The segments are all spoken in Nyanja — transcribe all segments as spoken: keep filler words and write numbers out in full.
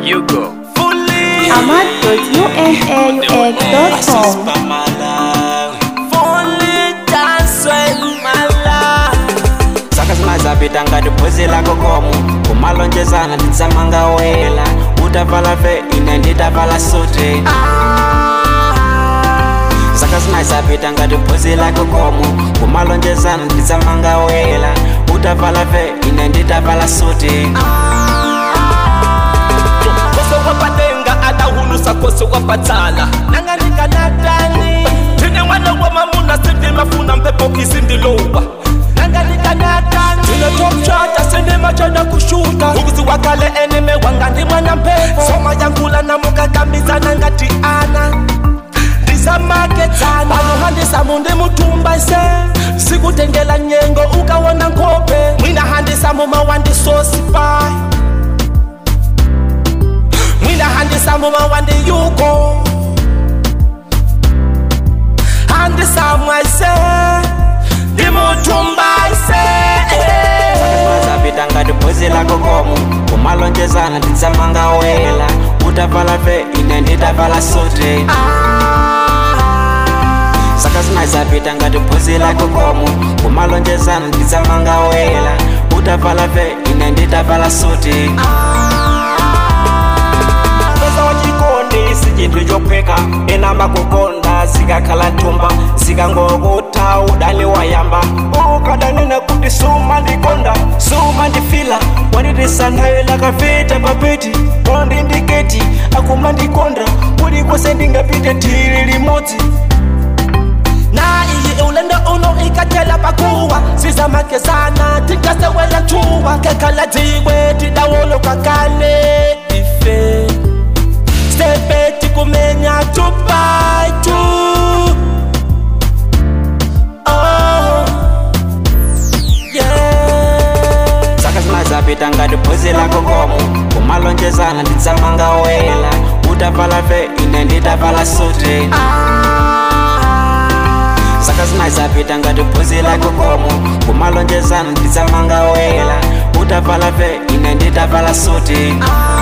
You go fully. Ahmad dot U N A U X dot com. Fully dance with my life. Saka zinazapita ngati bhozi lako komu kumalonjezana nditsamanga wela utavala fe ine nditavala sote. Saka zinazapita ngati bhozi lako komu kumalonjezana nditsamanga wela utavala fe ine nditavala sote. Wapatenga atahulusa koso wapatsala nanganika natani tine mwana wa mamuna sindi mafuna mpepo kisindilowa nanganika natani tine top shot sindi machana kushuta ukuzi wakale eneme wangandi mwana mpepo soma yankula na muka kambiza nangati ana ndisa maketana pano handisa mundi mutumba ise sikutengela nyengo ukawona nkope mwina handisa muma wandi sosi pai Mwina handisa muma wande yuko Handisa mwaise Dimutumba ise Zapita ngati bhozi lako komu kumalonjezana nditsamanga wela utavala fe ine nditavala sote. Saka zinazapita ngati bhozi lako komu kumalonjezana nditsamanga wela utavala fe ine nditavala sote. Sichintu chopheka enamba kukonda sikakhala thumba sikangokutha udani wayamba ukadanena kuti suma ndikonda suma ndifila wanditisanayola kaveta papeti ondindiketi akuma ndikonda kuli kwose ndingapite thiri limodzi. Na iyi ulendo uno ikatela pakuwa sizamakezana tikasewela chuwa kekhala dziwe tidawolo kakane ife Stepeti kumenya tupaitu Oh Yeah Saka zinazapita ngati bhozi lako komu kumalonjezana nditsamanga wela utavala fe ine nditavala sote. Saka zinazapita ngati bhozi lako komu kumalonjezana nditsamanga wela utavala fe ine nditavala sote.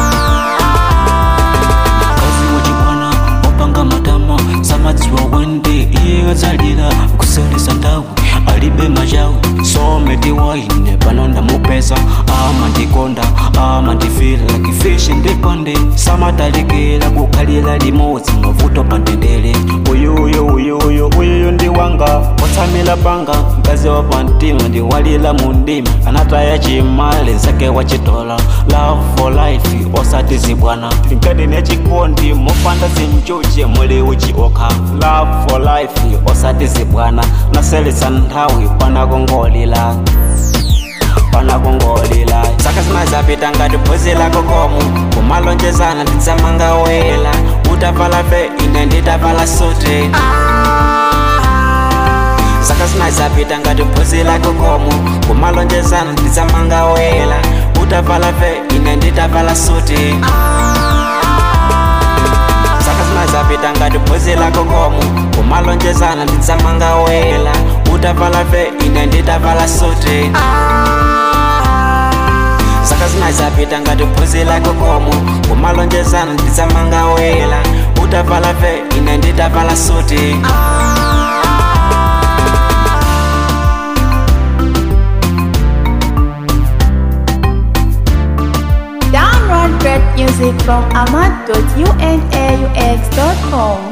Samadziwa wende iye azalira kusolesa ndawu alibe majawu someti waine pano ndamupeza ama ndikonda ama ndifila kifishi ndipande samatalikila kukhalira limodzi mavuto pandendele uyuyo uyuyo uyuyo ndi wanga watsamila panga mkazi wa pantima ndiwalila mundima anataya chimale zake wachitola love for life osati zibwana nkati nechikondi mopanda zinjuche muli uchi okha love for life osati zibwana naselesa nthawi panakongolila panakongolila. Saka zinazapita ngati bhozi lako komu kumalonjezana nditsamanga wela utavala fe ine nditavala sote. Saka zinazapita ngati bhozi lako komu kumalonjezana nditsamanga wela utavala fe ine nditavala sote. Saka zinazapita ngati bhozi lako komu kumalonjezana nditsamanga wela utavala fe ine nditavala sote. Saka zinazapita ngati bhozi lako komu kumalonjezana nditsamanga wela utavala fe ine nditavala sote. Download great music from Ahmad dot U N A U X dot com.